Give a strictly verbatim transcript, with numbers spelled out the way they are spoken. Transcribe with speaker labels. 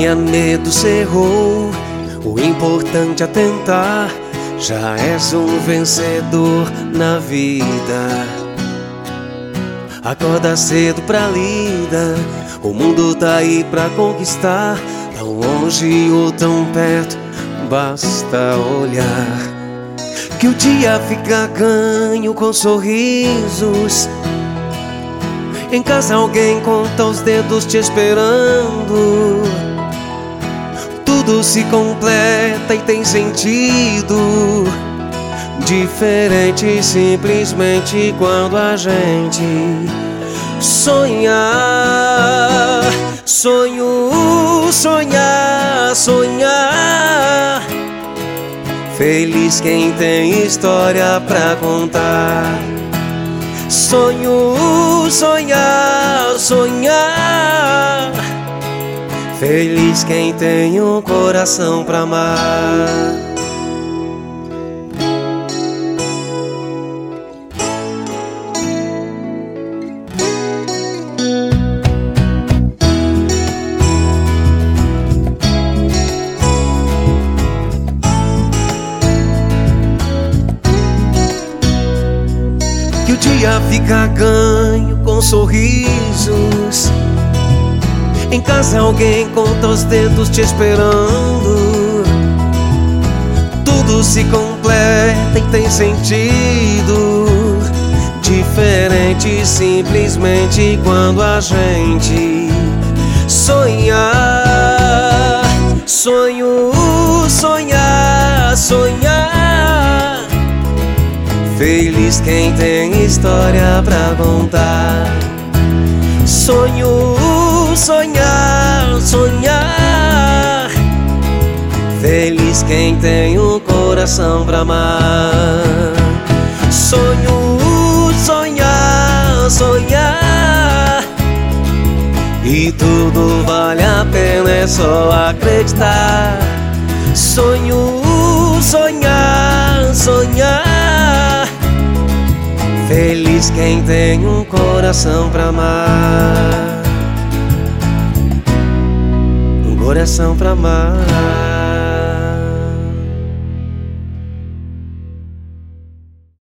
Speaker 1: tenha medo, cerrou. O importante é tentar. Já és um vencedor na vida. Acorda cedo pra lida. O mundo tá aí pra conquistar. Tão longe ou tão perto, basta olhar. Que o dia fica ganho com sorrisos. Em casa alguém conta os dedos te esperando. Tudo se completa e tem sentido. Diferente simplesmente quando a gente sonhar. Sonho, sonhar, sonhar. Feliz quem tem história pra contar. Sonho, sonhar, sonhar. Feliz quem tem um coração pra amar. Que o dia fica ganho com sorrisos. Em casa alguém conta os dedos te esperando. Tudo se completa e tem sentido. Diferente simplesmente quando a gente sonhar. Sonho, sonhar, sonhar. Feliz quem tem história pra contar. Sonho, sonhar, sonhar. Feliz quem tem um coração pra amar. Sonho, sonhar, sonhar. E tudo vale a pena, é só acreditar. Sonho, sonhar, sonhar. Feliz quem tem um coração pra amar. Um coração pra amar.